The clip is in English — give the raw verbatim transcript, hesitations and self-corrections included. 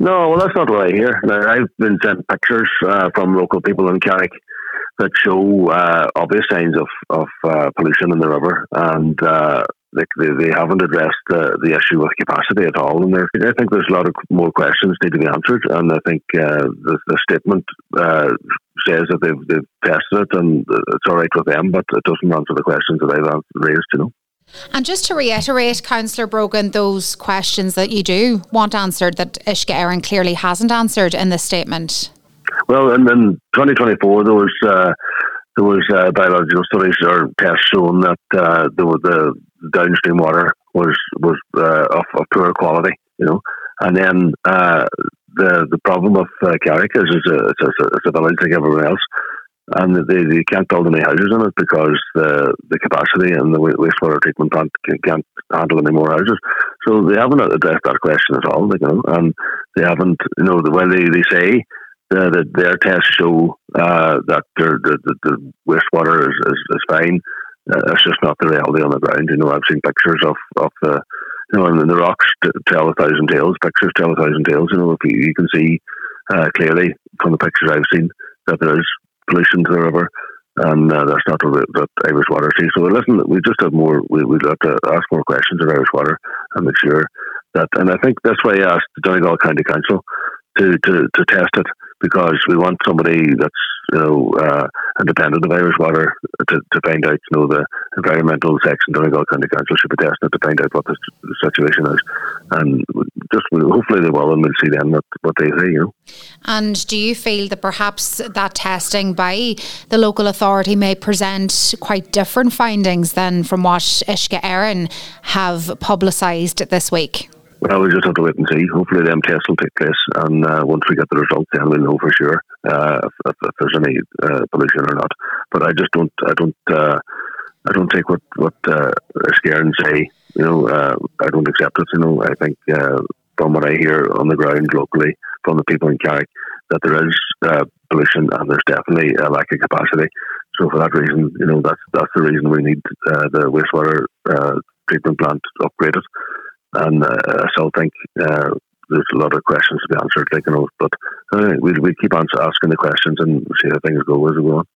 No, well, that's not what I hear. Now, I've been sent pictures uh, from local people in Carrick that show uh, obvious signs of, of uh, pollution in the river, and uh, they, they, they haven't addressed the, the issue with capacity at all. And there, I think there's a lot of more questions need to be answered, and I think uh, the, the statement uh, says that they've, they've tested it and it's all right with them, but it doesn't answer the questions that I've raised, you know. And just to reiterate, Councillor Brogan, those questions that you do want answered that Uisce Éireann clearly hasn't answered in this statement. Well, in, in twenty twenty-four, there was uh, there was uh, biological studies or tests showing that uh, the, the downstream water was was uh, of, of poor quality, you know. And then uh, the the problem of uh, Carrick is it's a, it's, a, it's a village like everyone else. And they, they can't build any houses in it because the the capacity and the wastewater treatment plant can't handle any more houses. So they haven't addressed that question at all, you know, and they haven't, you know, well, they, they say uh, that their tests show uh, that their, the, the, the wastewater is, is, is fine. Uh, it's just not the reality on the ground. You know, I've seen pictures of, of the, you know, and the rocks tell a thousand tales, pictures tell a thousand tales. You know, if you, you can see uh, clearly from the pictures I've seen that there is pollution to the river, and uh, that's not what that Irish Water sees. So listen, we just have more. We we'd have to ask more questions of Irish Water and make sure that. And I think that's why I asked the Donegal County Council to, to, to test it, because we want somebody that's, you know, uh, independent of Irish Water to, to find out, you know, the environmental section. Donegal County Council should be testing it to find out what the situation is, and just hopefully they will, and we'll see then what, what they say, you know. And do you feel that perhaps that testing by the local authority may present quite different findings than from what Uisce Éireann have publicised this week? Well, we just have to wait and see. Hopefully them tests will take place, and uh, once we get the results, then we'll know for sure uh, if, if, if there's any uh, pollution or not. But I just don't, I don't, uh, I don't take what what uh, Uisce Éireann say. You know, uh, I don't accept it. You know, I think uh, from what I hear on the ground locally from the people in Carrick, that there is uh, pollution and there's definitely a lack of capacity. So for that reason, you know, that's that's the reason we need uh, the wastewater uh, treatment plant upgraded. And uh, I still think uh, there's a lot of questions to be answered, like, you know, but uh, we we keep on asking the questions and see how things go as we go on.